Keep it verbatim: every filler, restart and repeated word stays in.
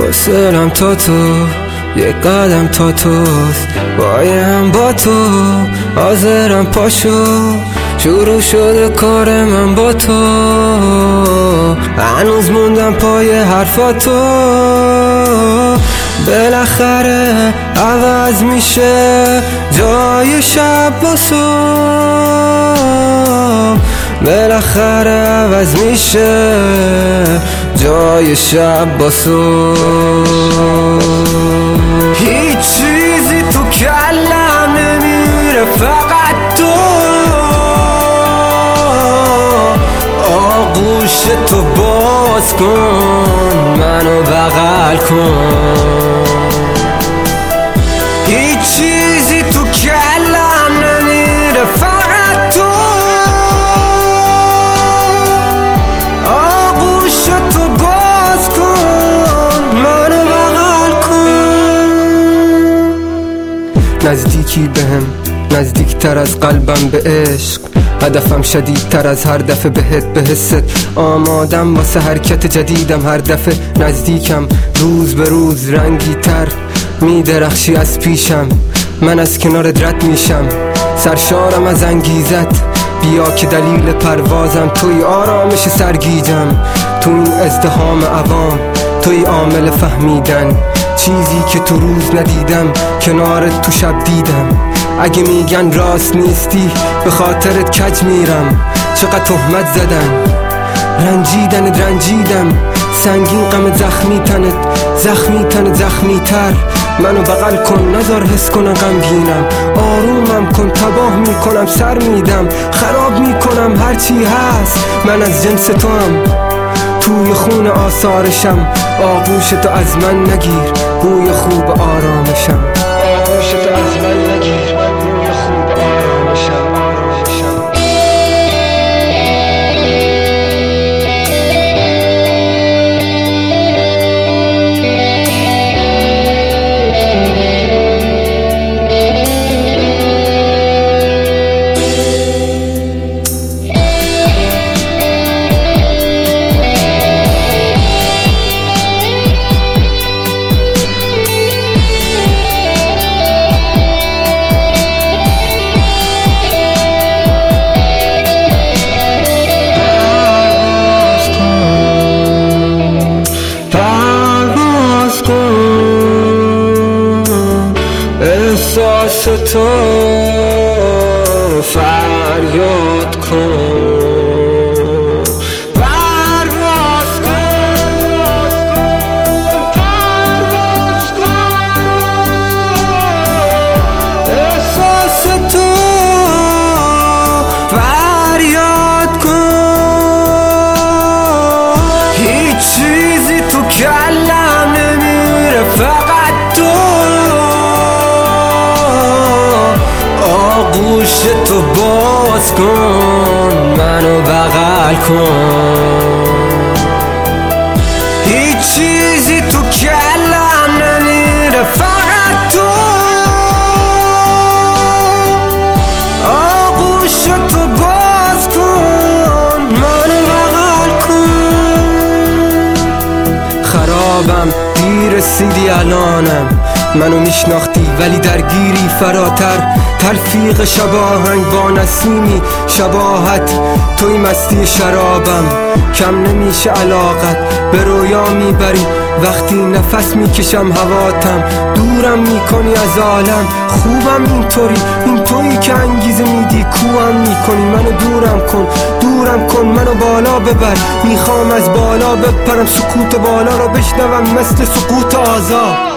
فاصلم تا تو یک قدم تا توست، بایم با تو حاضرم پاشو، شروع شده کار من با تو، هنوز موندم پای حرفاتو. بالاخره عوض میشه جای شب با صبح، بالاخره عوض میشه جای شب با صبح. هیچ چیزی تو کلم نمیره فقط تو، آغوش تو باز کن منو بغل کن. هیچ چیزی تو کلم نمیره فقط تو، آغوش تو باز کن منو بغل کن. نزدیکی بهم، نزدیکتر از قلبم به عشق، هدفم شدیدتر از هر دفعه بهت به حست آمادم واسه حرکت جدیدم. هر دفعه نزدیکم روز به روز رنگی تر می درخشی از پیشم، من از کنارت رد میشم سرشارم از انگیزت. بیا که دلیل پروازم توی، آرامش سرگیجم تو این ازدحام عوام، توی عامل فهمیدن چیزی که تو روز ندیدم، کنارت تو شب دیدم. اگه میگن راست نیستی به خاطرت کج میرم، چقدر تهمت زدن رنجیدن رنجیدم، سنگین غم زخمی تنت زخمی تن زخمی تر. منو بغل کن نذار حس کنم غمگینم، آرومم کن تباه میکنم سر میدم، خراب میکنم هرچی هست من از جنس تو هم، توی خون آثارشم. آغوش تو از من نگیر بوی خوب آرامشم، آغوش تو از من نگیر بوی خوب آرامشم. احساس تو فریاد کن، پرواز کن، پرواز کن. احساس تو فریاد کن. هیچ چیزی تو کلم نمیره فقط تو، آغوش تو باز کن منو بغل کن. هیچ چیزی تو کلم نمیره فقط تو، آغوش تو باز کن منو بغل کن. خرابم دیر رسیدی الانم، منو میشناختی ولی درگیری فراتر، تلفیق شباهنگ با نسیمی شباهت، توی مستی شرابم کم نمیشه علاقت، به رویا میبری وقتی نفس میکشم هواتم، دورم میکنی از عالم. خوبم اینطوری، این تویی که انگیزه میدی کوام میکنی، منو دورم کن دورم کن منو بالا ببر، میخوام از بالا بپرم سکوت بالا رو بشنوم مثل سقوط آزاد.